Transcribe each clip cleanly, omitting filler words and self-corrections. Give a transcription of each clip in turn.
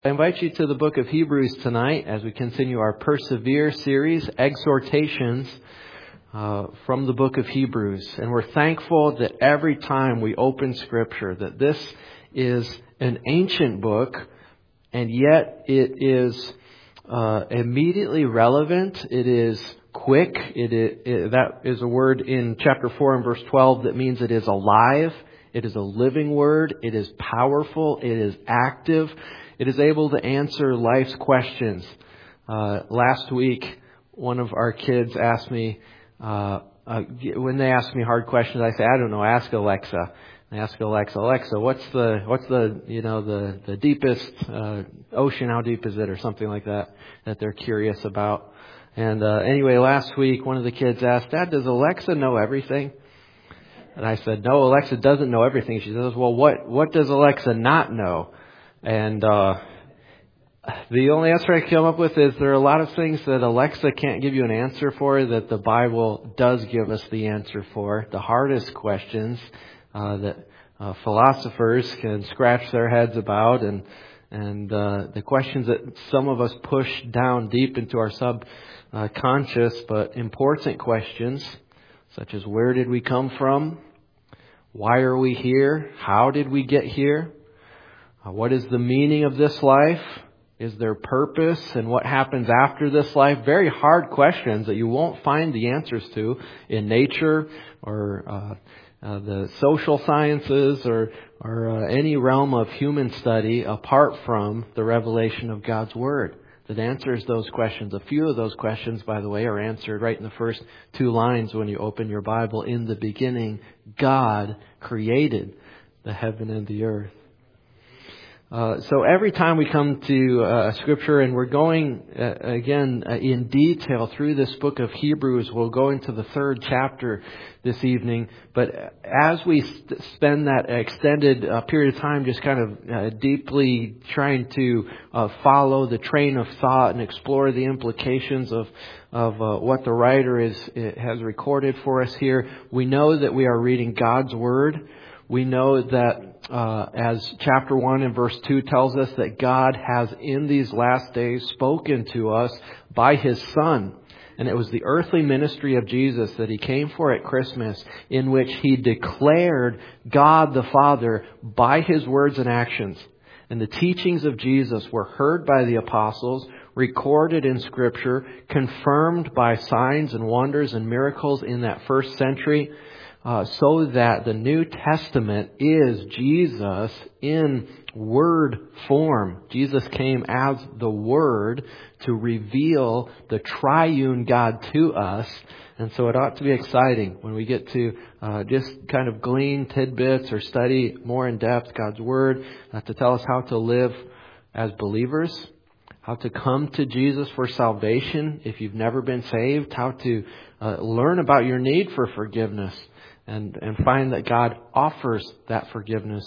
I invite you to the book of Hebrews tonight as we continue our Persevere series, exhortations from the book of Hebrews. And we're thankful that every time we open Scripture, that this is an ancient book, and yet it is immediately relevant. It is quick. That is a word in chapter 4 and verse 12 that means it is alive. It is a living word. It is powerful. It is active. It is able to answer life's questions. Last week, one of our kids asked me, when they ask me hard questions, I say, I don't know, ask Alexa. I ask Alexa, what's the deepest ocean? How deep is it? Or something like that they're curious about. And anyway, last week, one of the kids asked, Dad, does Alexa know everything? And I said, no, Alexa doesn't know everything. She says, well, what does Alexa not know? And the only answer I can come up with is there are a lot of things that Alexa can't give you an answer for that the Bible does give us the answer for. The hardest questions that philosophers can scratch their heads about, and the questions that some of us push down deep into our subconscious, but important questions, such as where did we come from? Why are we here? How did we get here? What is the meaning of this life? Is there purpose? And what happens after this life? Very hard questions that you won't find the answers to in nature or the social sciences or any realm of human study apart from the revelation of God's Word that answers those questions. A few of those questions, by the way, are answered right in the first two lines when you open your Bible. In the beginning, God created the heaven and the earth. So every time we come to Scripture, and we're going again in detail through this book of Hebrews, we'll go into the third chapter this evening. But as we spend that extended period of time just kind of deeply trying to follow the train of thought and explore the implications of what the writer has recorded for us here, we know that we are reading God's Word. We know that as chapter 1 and verse 2 tells us that God has in these last days spoken to us by His Son. And it was the earthly ministry of Jesus that He came for at Christmas, in which He declared God the Father by His words and actions. And the teachings of Jesus were heard by the apostles, recorded in Scripture, confirmed by signs and wonders and miracles in that first century. So that the New Testament is Jesus in Word form. Jesus came as the Word to reveal the triune God to us. And so it ought to be exciting when we get to just kind of glean tidbits or study more in depth God's Word to tell us how to live as believers, how to come to Jesus for salvation if you've never been saved, how to learn about your need for forgiveness. And find that God offers that forgiveness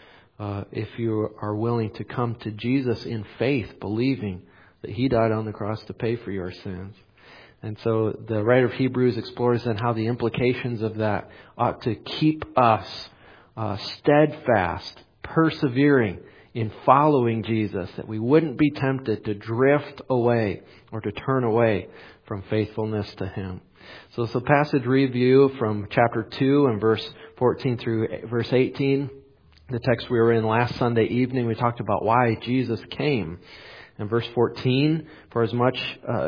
if you are willing to come to Jesus in faith, believing that He died on the cross to pay for your sins. And so the writer of Hebrews explores then how the implications of that ought to keep us steadfast, persevering in following Jesus, that we wouldn't be tempted to drift away or to turn away from faithfulness to Him. So it's a passage review from chapter 2 and verse 14 through verse 18. The text we were in last Sunday evening, we talked about why Jesus came. In verse 14, for as much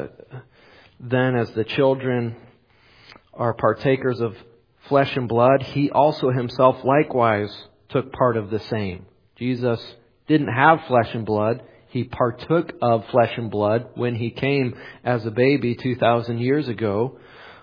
then as the children are partakers of flesh and blood, He also Himself likewise took part of the same. Jesus didn't have flesh and blood. He partook of flesh and blood when He came as a baby 2,000 years ago.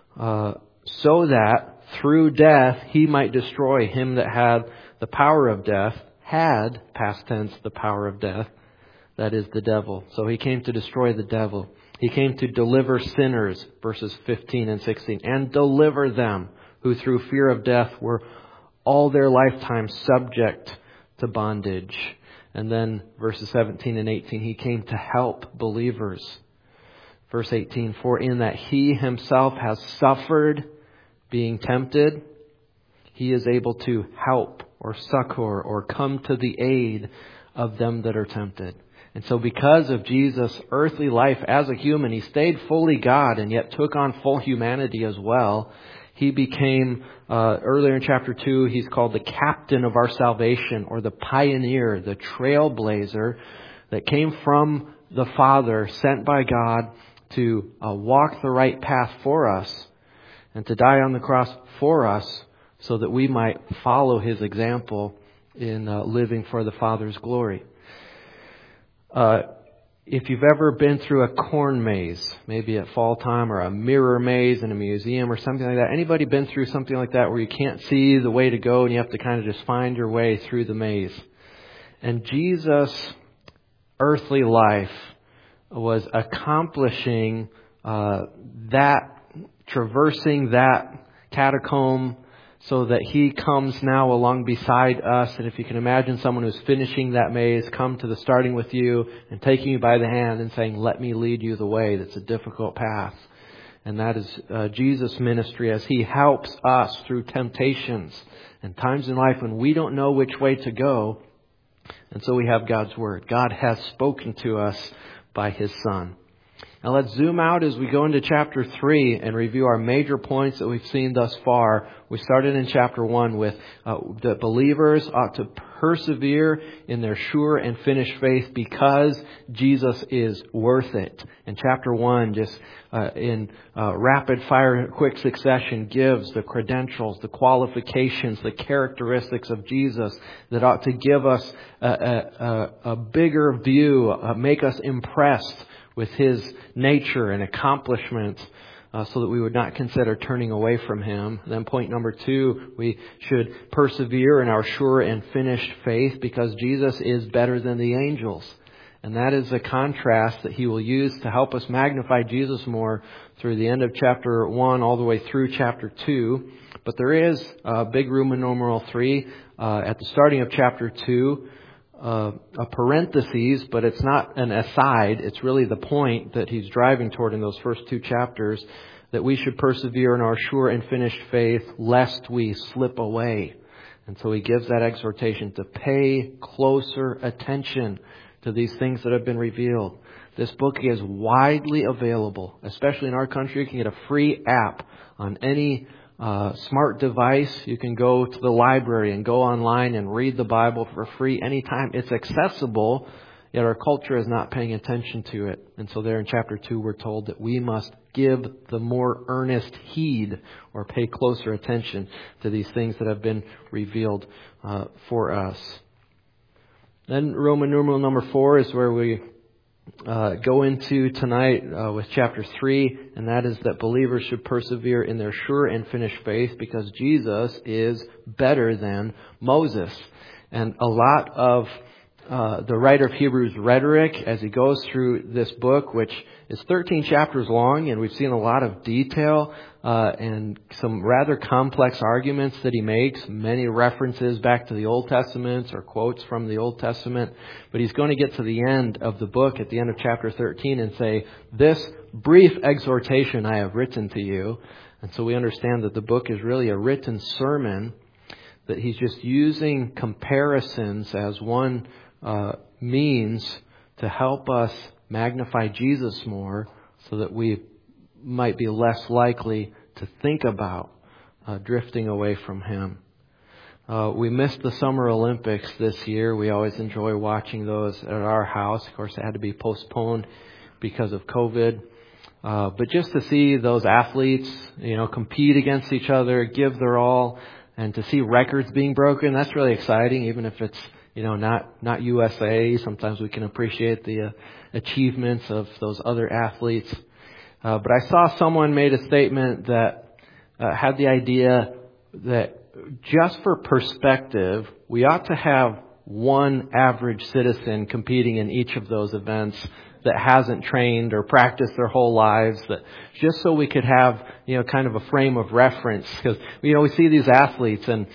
So that through death He might destroy him that had the power of death, had, past tense, the power of death, that is the devil. So He came to destroy the devil. He came to deliver sinners, verses 15 and 16, and deliver them who through fear of death were all their lifetime subject to bondage. And then verses 17 and 18, He came to help believers. Verse 18, for in that He Himself has suffered being tempted, He is able to help or succor or come to the aid of them that are tempted. And so because of Jesus' earthly life as a human, he stayed fully God and yet took on full humanity as well. He became, earlier in chapter 2, he's called the captain of our salvation, or the pioneer, the trailblazer that came from the Father, sent by God to walk the right path for us and to die on the cross for us so that we might follow his example in living for the Father's glory. If you've ever been through a corn maze, maybe at fall time, or a mirror maze in a museum or something like that, anybody been through something like that where you can't see the way to go and you have to kind of just find your way through the maze? And Jesus' earthly life was accomplishing that, traversing that catacomb, so that he comes now along beside us. And if you can imagine someone who's finishing that maze, come to the starting with you and taking you by the hand and saying, let me lead you the way. That's a difficult path. And that is Jesus' ministry as he helps us through temptations and times in life when we don't know which way to go. And so we have God's Word. God has spoken to us by his Son. Now let's zoom out as we go into chapter 3 and review our major points that we've seen thus far. We started in chapter 1 with that believers ought to persevere in their sure and finished faith because Jesus is worth it. And chapter 1 just in rapid fire, quick succession gives the credentials, the qualifications, the characteristics of Jesus that ought to give us a bigger view, make us impressed with his nature and accomplishments, so that we would not consider turning away from him. Then point number 2, we should persevere in our sure and finished faith because Jesus is better than the angels. And that is a contrast that he will use to help us magnify Jesus more through the end of chapter 1 all the way through chapter 2. But there is a big Roman numeral 3 at the starting of chapter 2. A parenthesis, but it's not an aside. It's really the point that he's driving toward in those first 2 chapters, that we should persevere in our sure and finished faith lest we slip away. And so he gives that exhortation to pay closer attention to these things that have been revealed. This book is widely available, especially in our country. You can get a free app on any smart device. You can go to the library and go online and read the Bible for free anytime. It's accessible, yet our culture is not paying attention to it. And so there in chapter 2 we're told that we must give the more earnest heed or pay closer attention to these things that have been revealed for us. Then Roman numeral number 4 is where we go into tonight with chapter 3, and that is that believers should persevere in their sure and finished faith because Jesus is better than Moses. And a lot of the writer of Hebrews rhetoric as he goes through this book, which is 13 chapters long, and we've seen a lot of detail and some rather complex arguments that he makes, many references back to the Old Testament or quotes from the Old Testament. But he's going to get to the end of the book at the end of chapter 13 and say, this brief exhortation I have written to you. And so we understand that the book is really a written sermon, that he's just using comparisons as one means to help us magnify Jesus more so that we might be less likely to think about drifting away from him. We missed the Summer Olympics this year. We always enjoy watching those at our house. Of course, it had to be postponed because of COVID. But just to see those athletes, compete against each other, give their all, and to see records being broken, that's really exciting, even if it's not USA. Sometimes we can appreciate the achievements of those other athletes. But I saw someone made a statement that had the idea that just for perspective, we ought to have one average citizen competing in each of those events that hasn't trained or practiced their whole lives, that just so we could have, kind of a frame of reference. Because, we see these athletes and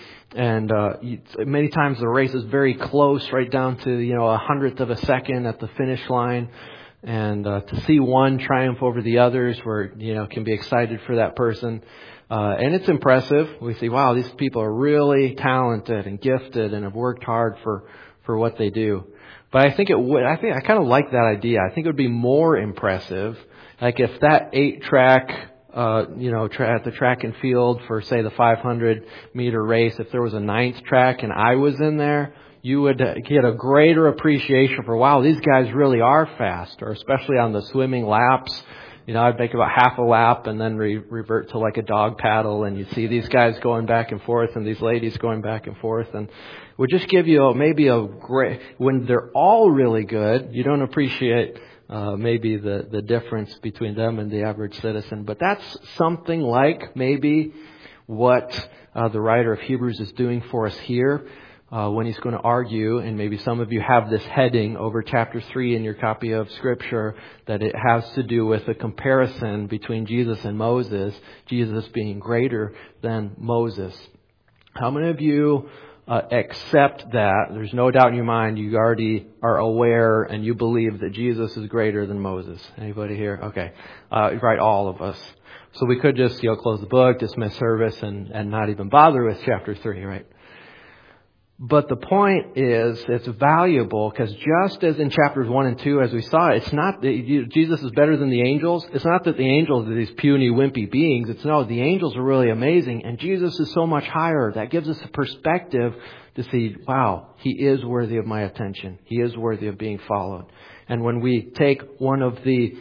many times the race is very close, right down to, a hundredth of a second at the finish line. And to see one triumph over the others where, can be excited for that person. And it's impressive. We see, wow, these people are really talented and gifted and have worked hard for what they do. But I think it would. I kind of like that idea. I think it would be more impressive, like if that 8-track, at the track and field for say the 500 meter race, if there was a 9th track and I was in there, you would get a greater appreciation for, wow, these guys really are fast, or especially on the swimming laps. I'd make about half a lap and then revert to like a dog paddle, and you see these guys going back and forth and these ladies going back and forth, and it would just give you maybe a great, when they're all really good, you don't appreciate maybe the difference between them and the average citizen. But that's something like maybe what the writer of Hebrews is doing for us here. When he's going to argue, and maybe some of you have this heading over chapter 3 in your copy of Scripture, that it has to do with a comparison between Jesus and Moses, Jesus being greater than Moses. How many of you accept that? There's no doubt in your mind you already are aware and you believe that Jesus is greater than Moses. Anybody here? Okay. Right, all of us. So we could just close the book, dismiss service, and not even bother with chapter 3, right? But the point is, it's valuable because just as in chapters 1 and 2, as we saw, it's not that Jesus is better than the angels. It's not that the angels are these puny, wimpy beings. It's no, the angels are really amazing, and Jesus is so much higher. That gives us a perspective to see, wow, He is worthy of my attention. He is worthy of being followed. And when we take one of the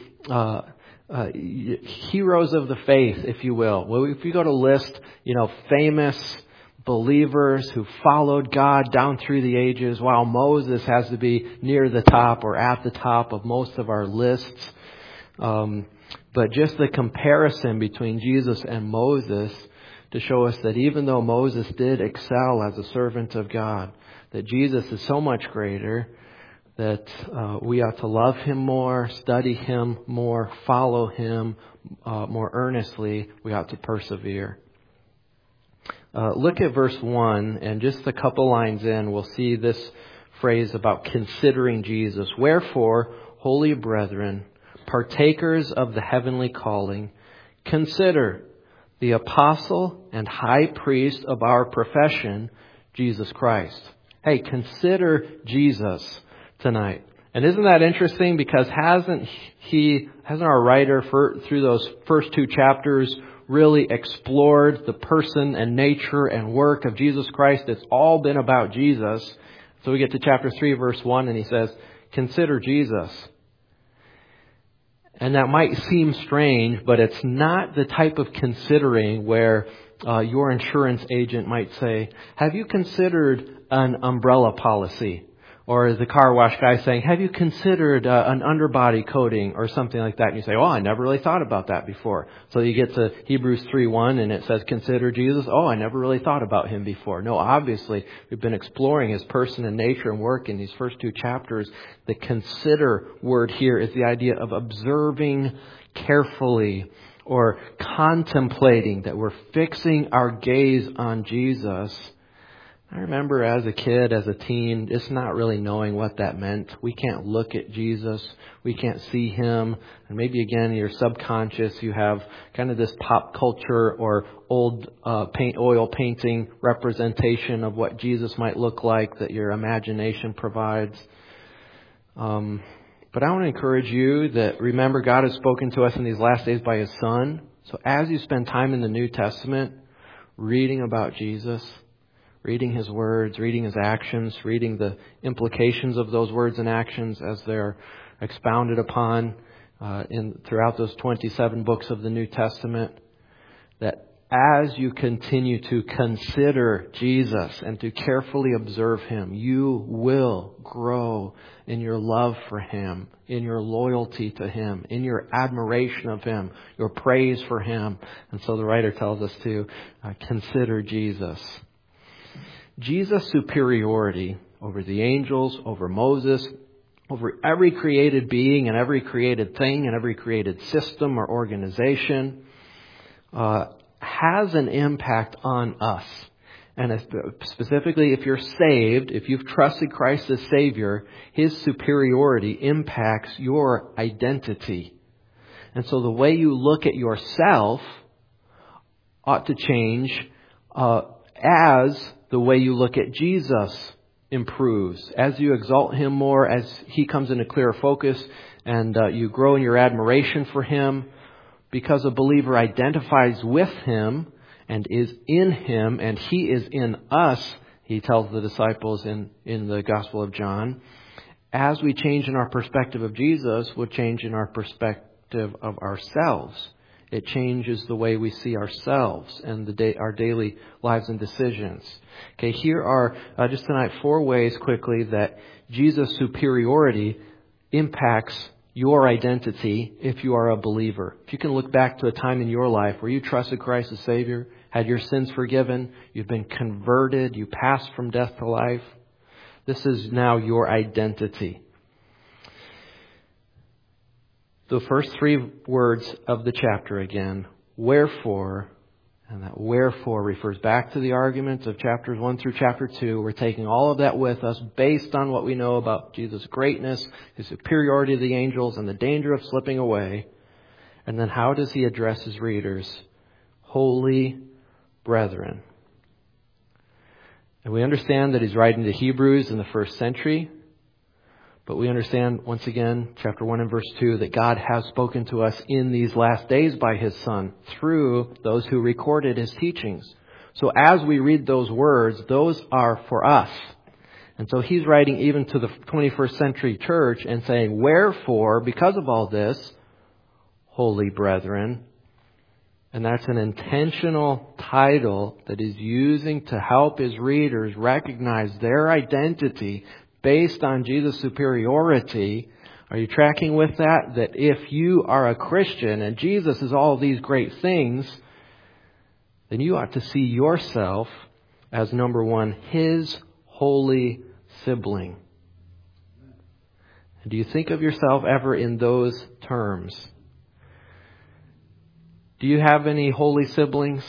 heroes of the faith, if you will, if you go to list, famous believers who followed God down through the ages, while Moses has to be near the top or at the top of most of our lists. But just the comparison between Jesus and Moses to show us that even though Moses did excel as a servant of God, that Jesus is so much greater that we ought to love Him more, study Him more, follow Him more earnestly. We ought to persevere. Look at verse 1, and just a couple lines in, we'll see this phrase about considering Jesus. Wherefore, holy brethren, partakers of the heavenly calling, consider the apostle and high priest of our profession, Jesus Christ. Hey, consider Jesus tonight. And isn't that interesting? Because hasn't our writer through those first 2 chapters really explored the person and nature and work of Jesus Christ? It's all been about Jesus. So we get to chapter 3, verse 1, and he says, consider Jesus. And that might seem strange, but it's not the type of considering where your insurance agent might say, have you considered an umbrella policy? Or the car wash guy saying, have you considered an underbody coating or something like that? And you say, oh, I never really thought about that before. So you get to Hebrews 3:1 and it says, consider Jesus. Oh, I never really thought about Him before. No, obviously, we've been exploring His person and nature and work in these first 2 chapters. The consider word here is the idea of observing carefully or contemplating, that we're fixing our gaze on Jesus. I remember as a kid, as a teen, just not really knowing what that meant. We can't look at Jesus. We can't see Him. And maybe again, in your subconscious, you have kind of this pop culture or old oil painting representation of what Jesus might look like that your imagination provides. But I want to encourage you that, remember, God has spoken to us in these last days by His Son. So as you spend time in the New Testament reading about Jesus, reading His words, reading His actions, reading the implications of those words and actions as they're expounded upon throughout those 27 books of the New Testament, that as you continue to consider Jesus and to carefully observe Him, you will grow in your love for Him, in your loyalty to Him, in your admiration of Him, your praise for Him. And so the writer tells us to consider Jesus. Jesus' superiority over the angels, over Moses, over every created being and every created thing and every created system or organization has an impact on us. And specifically, if you're saved, if you've trusted Christ as Savior, His superiority impacts your identity. And so the way you look at yourself ought to change as the way you look at Jesus improves. As you exalt Him more, as He comes into clearer focus, and you grow in your admiration for Him, because a believer identifies with Him and is in Him, and He is in us, He tells the disciples in the Gospel of John. As we change in our perspective of Jesus, we'll change in our perspective of ourselves. It changes the way we see ourselves and our daily lives and decisions. Okay, here are just tonight 4 ways quickly that Jesus' superiority impacts your identity if you are a believer. If you can look back to a time in your life where you trusted Christ as Savior, had your sins forgiven, you've been converted, you passed from death to life. This is now your identity. The first 3 words of the chapter again, wherefore, and that wherefore refers back to the arguments of chapters 1 through chapter 2. We're taking all of that with us based on what we know about Jesus' greatness, His superiority to the angels, and the danger of slipping away. And then how does He address His readers? Holy brethren. And we understand that He's writing to Hebrews in the first century. But we understand, once again, chapter 1 and verse 2, that God has spoken to us in these last days by His Son through those who recorded His teachings. So as we read those words, those are for us. And so He's writing even to the 21st century church and saying, wherefore, because of all this, holy brethren. And that's an intentional title that He's using to help His readers recognize their identity based on Jesus' superiority. Are you tracking with that? That if you are a Christian and Jesus is all these great things, then you ought to see yourself as, number 1, His holy sibling. Do you think of yourself ever in those terms? Do you have any holy siblings?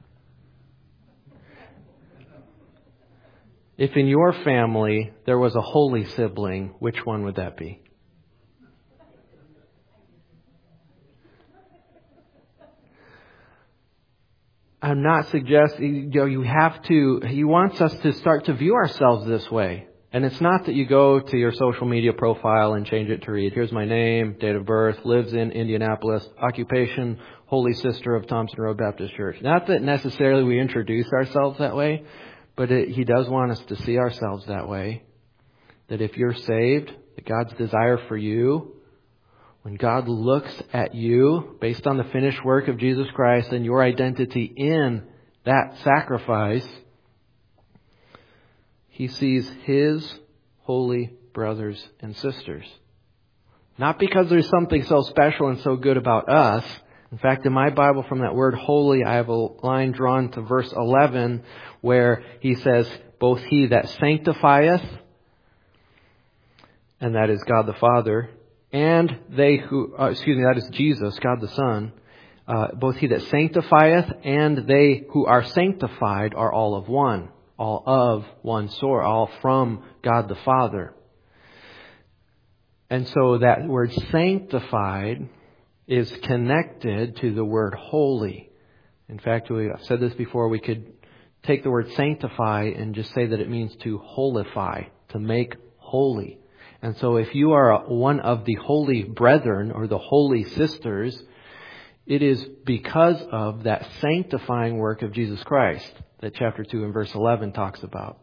If in your family there was a holy sibling, which one would that be? I'm not suggesting, you have to, He wants us to start to view ourselves this way. And it's not that you go to your social media profile and change it to read, here's my name, date of birth, lives in Indianapolis, occupation, Holy Sister of Thompson Road Baptist Church. Not that necessarily we introduce ourselves that way, but He does want us to see ourselves that way. That if you're saved, that God's desire for you, when God looks at you based on the finished work of Jesus Christ and your identity in that sacrifice, He sees His holy brothers and sisters. Not because there's something so special and so good about us. In fact, in my Bible, from that word holy, I have a line drawn to verse 11 where He says, both He that sanctifieth, and that is God the Father, and they who, that is Jesus, God the Son, both He that sanctifieth and they who are sanctified are all of one source, all from God the Father. And so that word sanctified is connected to the word holy. In fact, I've said this before, we could take the word sanctify and just say that it means to holify, to make holy. And so if you are one of the holy brethren or the holy sisters, it is because of that sanctifying work of Jesus Christ that chapter 2 and verse 11 talks about.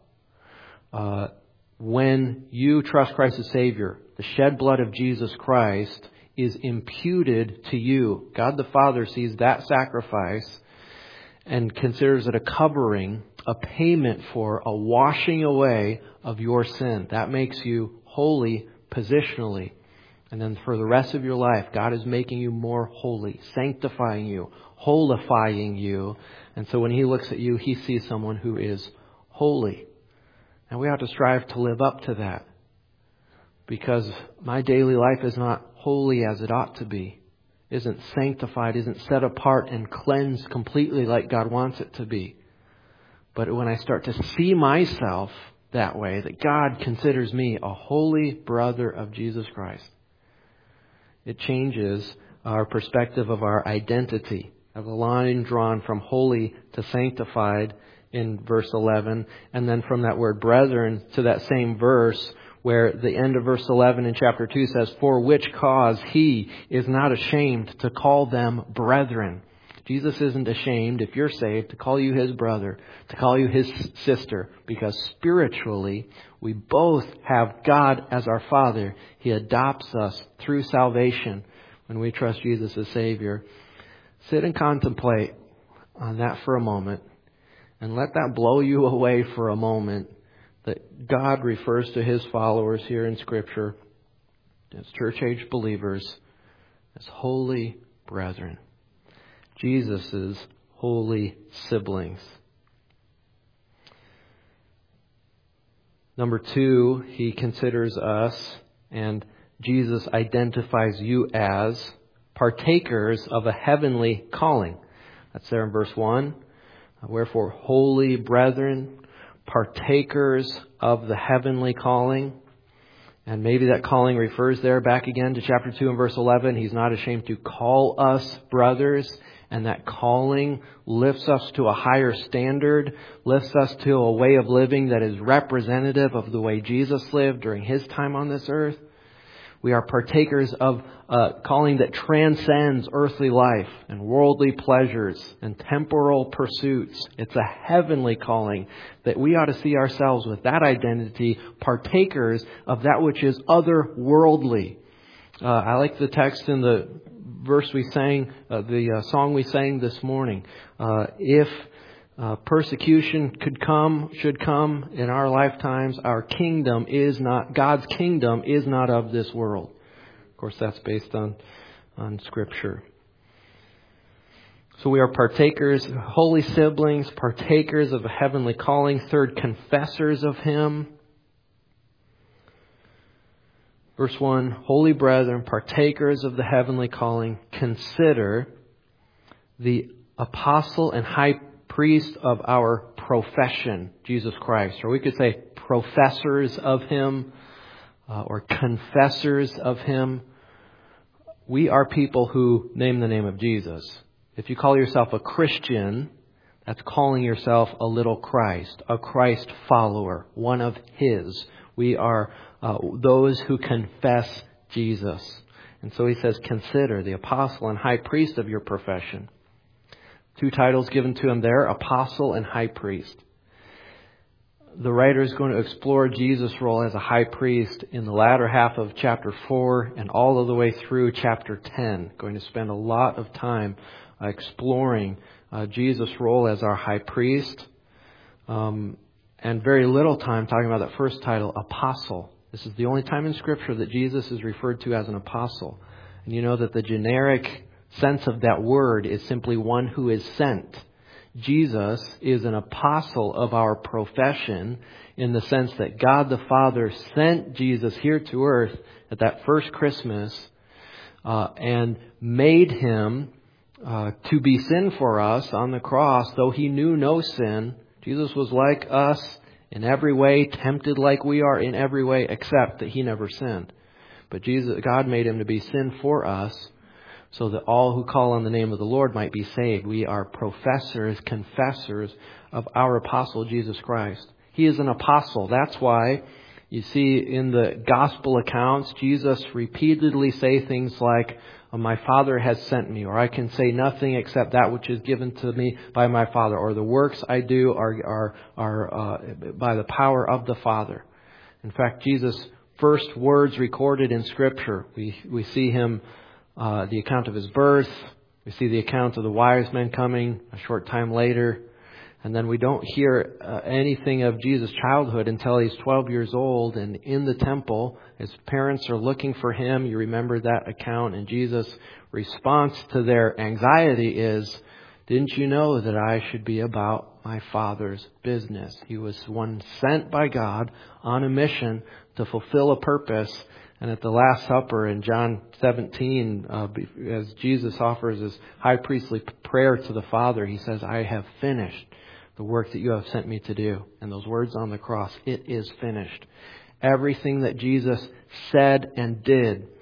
When you trust Christ as Savior, the shed blood of Jesus Christ is imputed to you. God the Father sees that sacrifice and considers it a covering, a payment for a washing away of your sin. That makes you holy positionally. And then for the rest of your life, God is making you more holy, sanctifying you, holifying you. And so when He looks at you, He sees someone who is holy. And we ought to strive to live up to that. Because my daily life is not holy as it ought to be. Isn't sanctified, isn't set apart and cleansed completely like God wants it to be. But when I start to see myself that way, that God considers me a holy brother of Jesus Christ, it changes our perspective of our identity. I have a line drawn from holy to sanctified, in verse 11. And then from that word brethren to that same verse where the end of verse 11 in chapter 2 says, for which cause he is not ashamed to call them brethren. Jesus isn't ashamed, if you're saved, to call you his brother, to call you his sister, because spiritually we both have God as our Father. He adopts us through salvation when we trust Jesus as Savior. Sit and contemplate on that for a moment, and let that blow you away for a moment, that God refers to his followers here in Scripture as church-age believers as holy brethren. Jesus' holy siblings. Number 2, he considers us, and Jesus identifies you as partakers of a heavenly calling. That's there in verse 1. Wherefore, holy brethren, partakers of the heavenly calling. And maybe that calling refers there back again to chapter 2 and verse 11. He's not ashamed to call us brothers. And that calling lifts us to a higher standard, lifts us to a way of living that is representative of the way Jesus lived during his time on this earth. We are partakers of a calling that transcends earthly life and worldly pleasures and temporal pursuits. It's a heavenly calling that we ought to see ourselves with that identity, partakers of that which is otherworldly. I like the text in the verse we sang, the song we sang this morning. If persecution should come in our lifetimes, our kingdom is not, God's kingdom is not of this world. Of course, that's based on Scripture. So we are partakers, holy siblings, partakers of a heavenly calling. 3rd, confessors of him. Verse 1, holy brethren, partakers of the heavenly calling, consider the apostle and high priest of our profession, Jesus Christ. Or we could say professors of him or confessors of him. We are people who name the name of Jesus. If you call yourself a Christian, that's calling yourself a little Christ, a Christ follower, one of his. We are those who confess Jesus. And so he says, consider the apostle and high priest of your profession. 2 titles given to him there, apostle and high priest. The writer is going to explore Jesus' role as a high priest in the latter half of chapter 4 and all of the way through chapter 10. Going to spend a lot of time exploring Jesus' role as our high priest. And very little time talking about that first title, apostle. This is the only time in Scripture that Jesus is referred to as an apostle. And you know that the generic sense of that word is simply one who is sent. Jesus is an apostle of our profession in the sense that God the Father sent Jesus here to earth at that first Christmas and made him to be sin for us on the cross, though he knew no sin. Jesus was like us in every way, tempted like we are in every way, except that he never sinned. But God made him to be sin for us, so that all who call on the name of the Lord might be saved. We are professors, confessors of our apostle, Jesus Christ. He is an apostle. That's why you see in the gospel accounts, Jesus repeatedly say things like, my Father has sent me, or I can say nothing except that which is given to me by my Father, or the works I do are by the power of the Father. In fact, Jesus' first words recorded in Scripture, we see him, the account of his birth, we see the account of the wise men coming a short time later, and then we don't hear anything of Jesus' childhood until he's 12 years old and in the temple. His parents are looking for him. You remember that account. And Jesus' response to their anxiety is, didn't you know that I should be about my Father's business? He was one sent by God on a mission to fulfill a purpose. And at the Last Supper in John 17, as Jesus offers his high priestly prayer to the Father, he says, I have finished the work that you have sent me to do. And those words on the cross, it is finished. Everything that Jesus said and did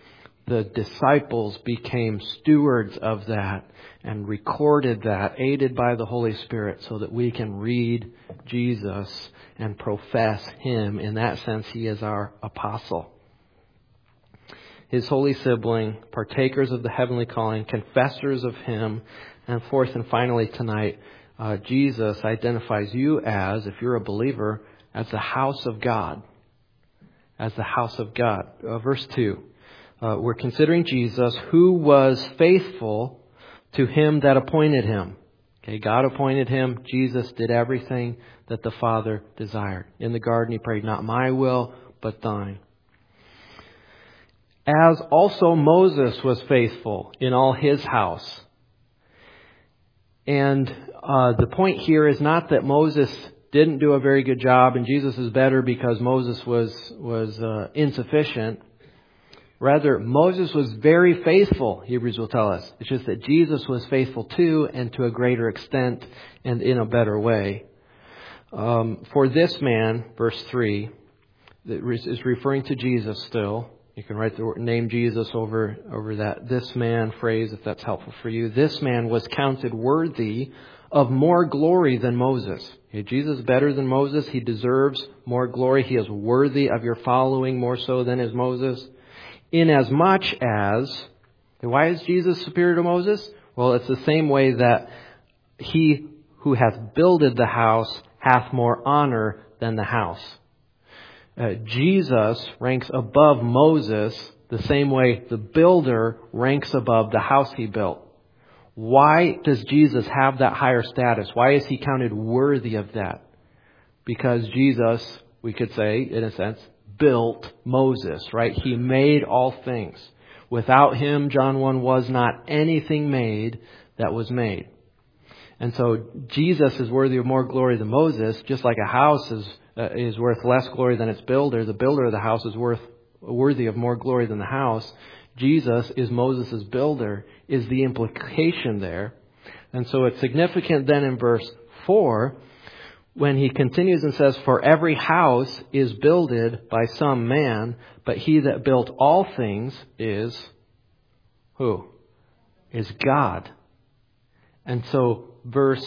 the disciples became stewards of that and recorded that, aided by the Holy Spirit, so that we can read Jesus and profess Him. In that sense, He is our apostle. His holy sibling, partakers of the heavenly calling, confessors of Him. And fourth and finally tonight, Jesus identifies you as, if you're a believer, as the house of God. As the house of God. Verse 2. We're considering Jesus, who was faithful to Him that appointed Him. Okay, God appointed Him. Jesus did everything that the Father desired. In the garden He prayed, not my will, but thine. As also Moses was faithful in all his house. And the point here is not that Moses didn't do a very good job and Jesus is better because Moses was insufficient. Rather, Moses was very faithful, Hebrews will tell us. It's just that Jesus was faithful too, and to a greater extent and in a better way. For this man, verse 3, is referring to Jesus still. You can write the name Jesus over that this man phrase if that's helpful for you. This man was counted worthy of more glory than Moses. Okay, Jesus is better than Moses. He deserves more glory. He is worthy of your following more so than is Moses. Inasmuch as, why is Jesus superior to Moses? Well, it's the same way that he who hath builded the house hath more honor than the house. Jesus ranks above Moses the same way the builder ranks above the house he built. Why does Jesus have that higher status? Why is He counted worthy of that? Because Jesus, we could say, in a sense, built Moses, right? He made all things. Without Him, John 1, was not anything made that was made. And so Jesus is worthy of more glory than Moses, just like a house is worth less glory than its builder. The builder of the house is worthy of more glory than the house. Jesus is Moses' builder, is the implication there. And so it's significant then in verse 4, when he continues and says, for every house is builded by some man, but he that built all things is who? Is God. And so verse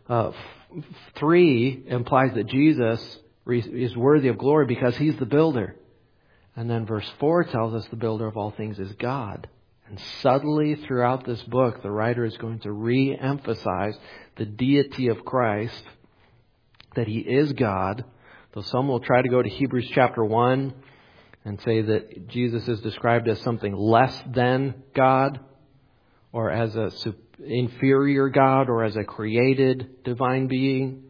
3 implies that Jesus is worthy of glory because He's the builder. And then verse 4 tells us the builder of all things is God. And subtly throughout this book, the writer is going to re-emphasize the deity of Christ, that He is God. Though some will try to go to Hebrews chapter 1 and say that Jesus is described as something less than God, or as a inferior God, or as a created divine being.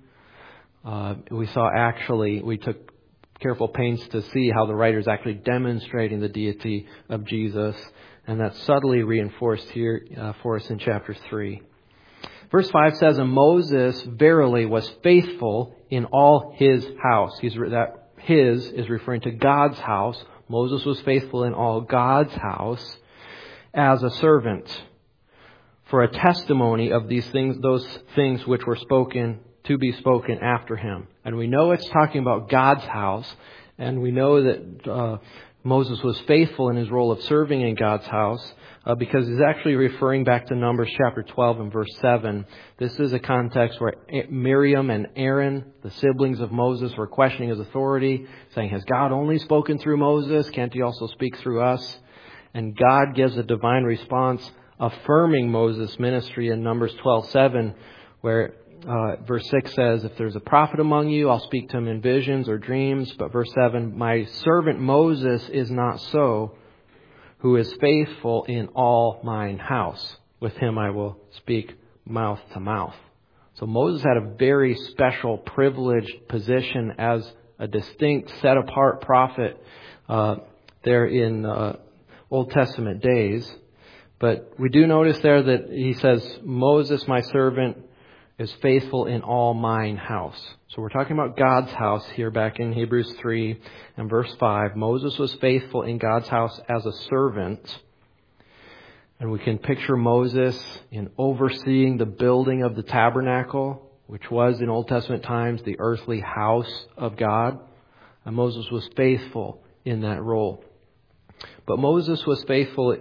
We took careful pains to see how the writer is actually demonstrating the deity of Jesus, and that's subtly reinforced here for us in chapter 3. Verse 5 says, and Moses verily was faithful in all his house. That his is referring to God's house. Moses was faithful in all God's house as a servant, for a testimony of these things, those things which were spoken to be spoken after him. And we know it's talking about God's house, and we know that Moses was faithful in his role of serving in God's house because he's actually referring back to Numbers chapter 12 and verse 7. This is a context where Miriam and Aaron, the siblings of Moses, were questioning his authority, saying, has God only spoken through Moses? Can't He also speak through us? And God gives a divine response affirming Moses' ministry in Numbers 12:7, where verse 6 says, if there's a prophet among you, I'll speak to him in visions or dreams. But verse 7, my servant Moses is not so, who is faithful in all mine house. With him I will speak mouth to mouth. So Moses had a very special, privileged position as a distinct, set-apart prophet there in Old Testament days. But we do notice there that he says, Moses, my servant, is faithful in all mine house. So we're talking about God's house here back in Hebrews 3 and verse 5. Moses was faithful in God's house as a servant. And we can picture Moses in overseeing the building of the tabernacle, which was in Old Testament times the earthly house of God. And Moses was faithful in that role. But Moses was faithful,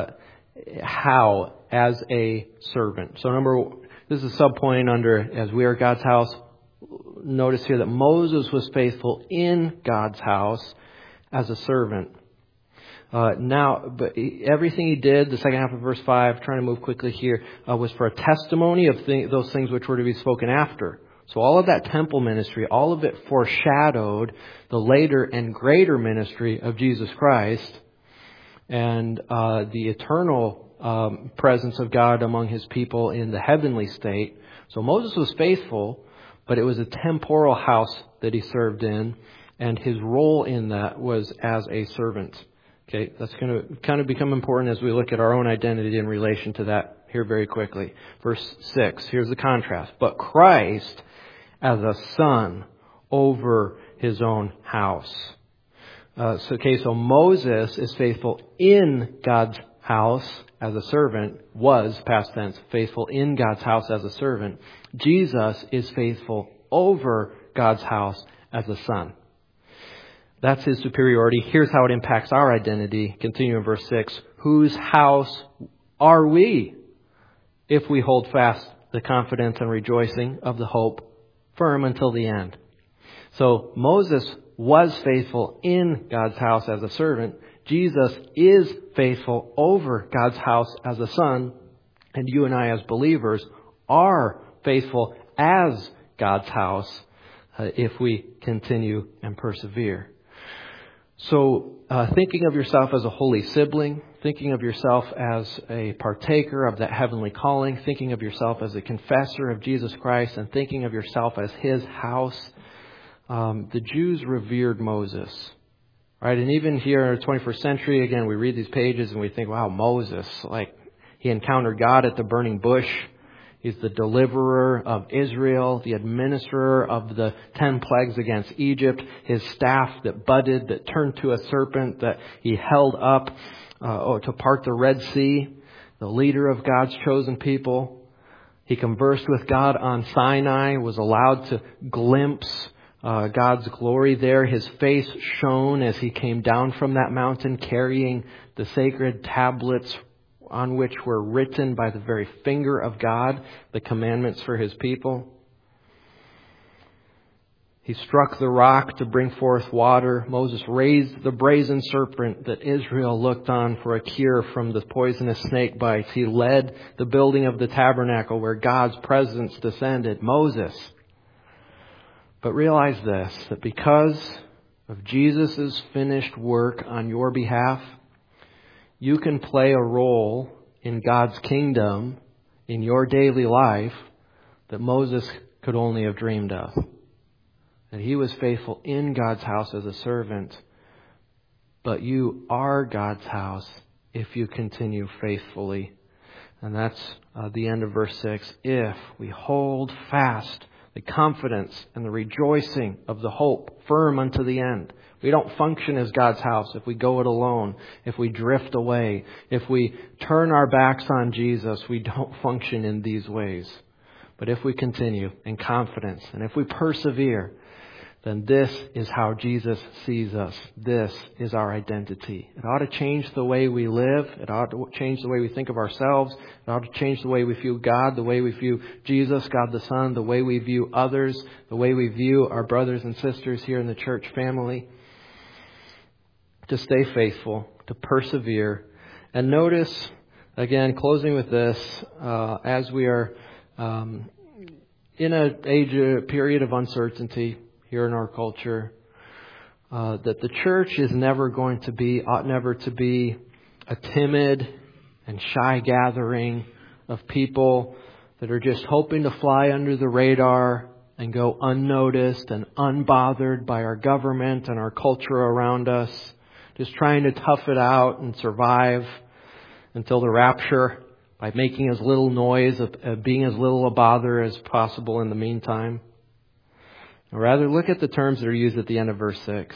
how? As a servant. So this is a subpoint under, as we are God's house. Notice here that Moses was faithful in God's house as a servant. But everything he did, the second half of verse 5, trying to move quickly here, was for a testimony of those things which were to be spoken after. So all of that temple ministry, all of it foreshadowed the later and greater ministry of Jesus Christ and the eternal presence of God among His people in the heavenly state. So Moses was faithful, but it was a temporal house that he served in, and his role in that was as a servant. Okay, that's going to kind of become important as we look at our own identity in relation to that here very quickly. Verse 6, here's the contrast. But Christ as a son over his own house. So Moses is faithful in God's house as a servant, was, past tense, faithful in God's house as a servant. Jesus is faithful over God's house as a son. That's his superiority. Here's how it impacts our identity. Continue in verse 6. Whose house are we if we hold fast the confidence and rejoicing of the hope firm until the end? So Moses was faithful in God's house as a servant. Jesus is faithful over God's house as a son. And you and I as believers are faithful as God's house if we continue and persevere. So thinking of yourself as a holy sibling, thinking of yourself as a partaker of that heavenly calling, thinking of yourself as a confessor of Jesus Christ, and thinking of yourself as his house, the Jews revered Moses. Right? And even here in the 21st century, again, we read these pages and we think, wow, Moses, like he encountered God at the burning bush. He's the deliverer of Israel, the administrator of the 10 plagues against Egypt, his staff that budded, that turned to a serpent, that he held up to part the Red Sea, the leader of God's chosen people. He conversed with God on Sinai, was allowed to glimpse God's glory there. His face shone as he came down from that mountain carrying the sacred tablets on which were written by the very finger of God the commandments for his people. He struck the rock to bring forth water. Moses raised the brazen serpent that Israel looked on for a cure from the poisonous snake bites. He led the building of the tabernacle where God's presence descended. Moses. But realize this, that because of Jesus' finished work on your behalf, you can play a role in God's kingdom in your daily life that Moses could only have dreamed of. And he was faithful in God's house as a servant, but you are God's house if you continue faithfully. And that's the end of verse 6. If we hold fast the confidence and the rejoicing of the hope firm unto the end. We don't function as God's house if we go it alone, if we drift away, if we turn our backs on Jesus. We don't function in these ways. But if we continue in confidence and if we persevere, then this is how Jesus sees us. This is our identity. It ought to change the way we live. It ought to change the way we think of ourselves. It ought to change the way we view God, the way we view Jesus, God the Son, the way we view others, the way we view our brothers and sisters here in the church family. To stay faithful, to persevere. And notice, again, closing with this, as we are in a period of uncertainty here in our culture, that the church is ought never to be a timid and shy gathering of people that are just hoping to fly under the radar and go unnoticed and unbothered by our government and our culture around us, just trying to tough it out and survive until the rapture by making as little noise, being as little a bother as possible in the meantime. Rather, look at the terms that are used at the end of verse 6.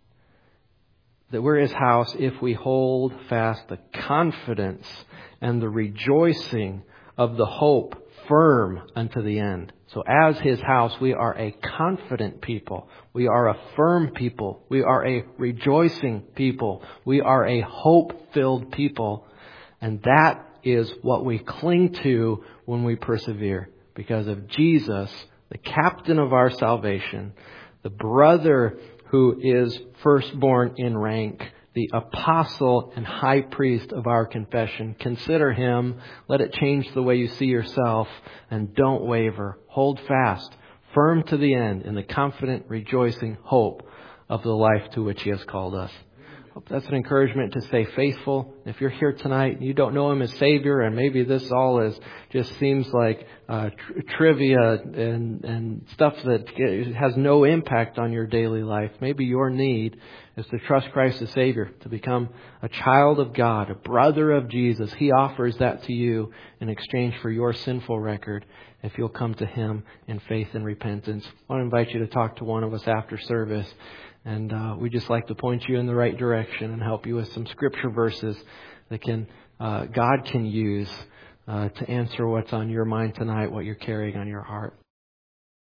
That we're his house if we hold fast the confidence and the rejoicing of the hope firm unto the end. So as His house, we are a confident people. We are a firm people. We are a rejoicing people. We are a hope-filled people. And that is what we cling to when we persevere. Because of Jesus, the captain of our salvation, the brother who is firstborn in rank, the apostle and high priest of our confession. Consider Him. Let it change the way you see yourself. And don't waver. Hold fast, firm to the end, in the confident, rejoicing hope of the life to which He has called us. Hope that's an encouragement to stay faithful. If you're here tonight and you don't know Him as Savior, and maybe this all is just seems like trivia and stuff that has no impact on your daily life, maybe your need is to trust Christ as Savior, to become a child of God, a brother of Jesus. He offers that to you in exchange for your sinful record if you'll come to Him in faith and repentance. I want to invite you to talk to one of us after service. And we just like to point you in the right direction and help you with some scripture verses that God can use to answer what's on your mind tonight, what you're carrying on your heart.